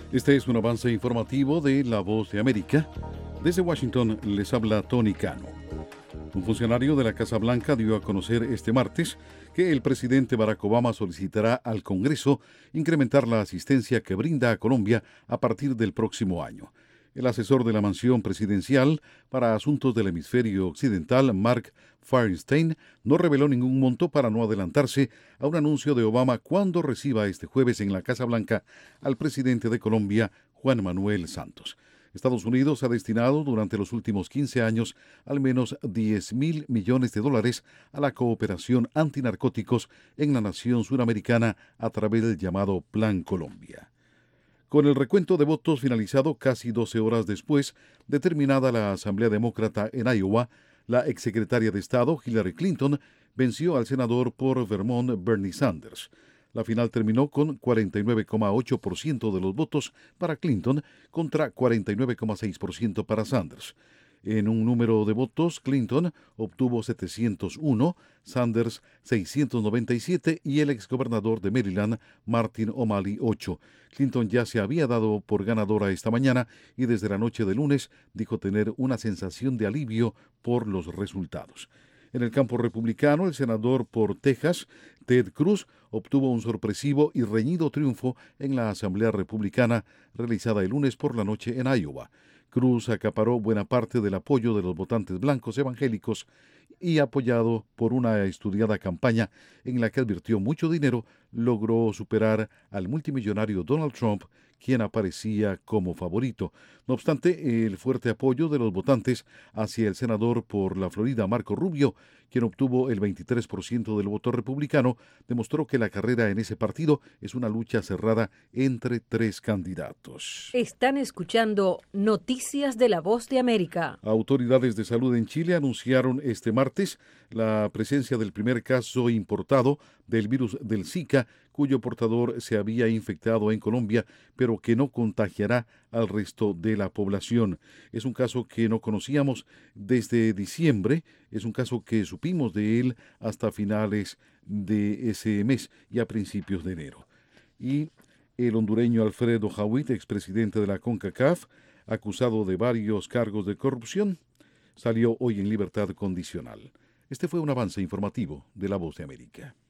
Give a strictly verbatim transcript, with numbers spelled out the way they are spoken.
Este es un avance informativo de La Voz de América. Desde Washington les habla Tony Cano. Un funcionario de la Casa Blanca dio a conocer este martes que el presidente Barack Obama solicitará al Congreso incrementar la asistencia que brinda a Colombia a partir del próximo año. El asesor de la mansión presidencial para asuntos del hemisferio occidental, Mark Feinstein, no reveló ningún monto para no adelantarse a un anuncio de Obama cuando reciba este jueves en la Casa Blanca al presidente de Colombia, Juan Manuel Santos. Estados Unidos ha destinado durante los últimos quince años al menos diez mil millones de dólares a la cooperación antinarcóticos en la nación suramericana a través del llamado Plan Colombia. Con el recuento de votos finalizado casi doce horas después de terminada la Asamblea Demócrata en Iowa, la exsecretaria de Estado Hillary Clinton venció al senador por Vermont Bernie Sanders. La final terminó con cuarenta y nueve coma ocho por ciento de los votos para Clinton contra cuarenta y nueve coma seis por ciento para Sanders. En un número de votos, Clinton obtuvo setecientos uno, Sanders seiscientos noventa y siete y el exgobernador de Maryland, Martin O'Malley, ocho. Clinton ya se había dado por ganadora esta mañana y desde la noche de lunes dijo tener una sensación de alivio por los resultados. En el campo republicano, el senador por Texas, Ted Cruz, obtuvo un sorpresivo y reñido triunfo en la Asamblea Republicana realizada el lunes por la noche en Iowa. Cruz acaparó buena parte del apoyo de los votantes blancos evangélicos y, apoyado por una estudiada campaña en la que advirtió mucho dinero, logró superar al multimillonario Donald Trump, quien aparecía como favorito. No obstante, el fuerte apoyo de los votantes hacia el senador por la Florida, Marco Rubio, quien obtuvo el veintitrés por ciento del voto republicano, demostró que la carrera en ese partido es una lucha cerrada entre tres candidatos. Están escuchando Noticias de La Voz de América. Autoridades de salud en Chile anunciaron este martes la presencia del primer caso importado del virus del Zika, cuyo portador se había infectado en Colombia, pero que no contagiará al resto de la población. Es un caso que no conocíamos desde diciembre, es un caso que supimos de él hasta finales de ese mes y a principios de enero. Y el hondureño Alfredo Jawit, expresidente de la CONCACAF, acusado de varios cargos de corrupción, salió hoy en libertad condicional. Este fue un avance informativo de La Voz de América.